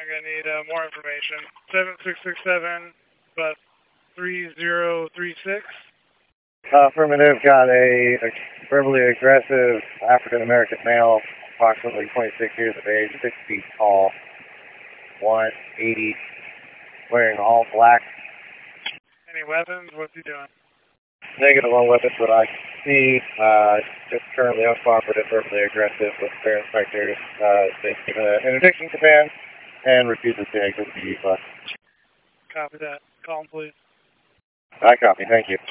going to need more information. 7667, but 3036. Affirmative, got a verbally aggressive African-American male, approximately 26 years of age, 6 feet tall, 180, wearing all black. Any weapons? What's he doing? Negative on weapons, but I see, just currently uncooperative, verbally aggressive with fair inspectors, basically an interdiction command, and refuses to exit the bus. Copy that. Call him, please. I copy, thank you.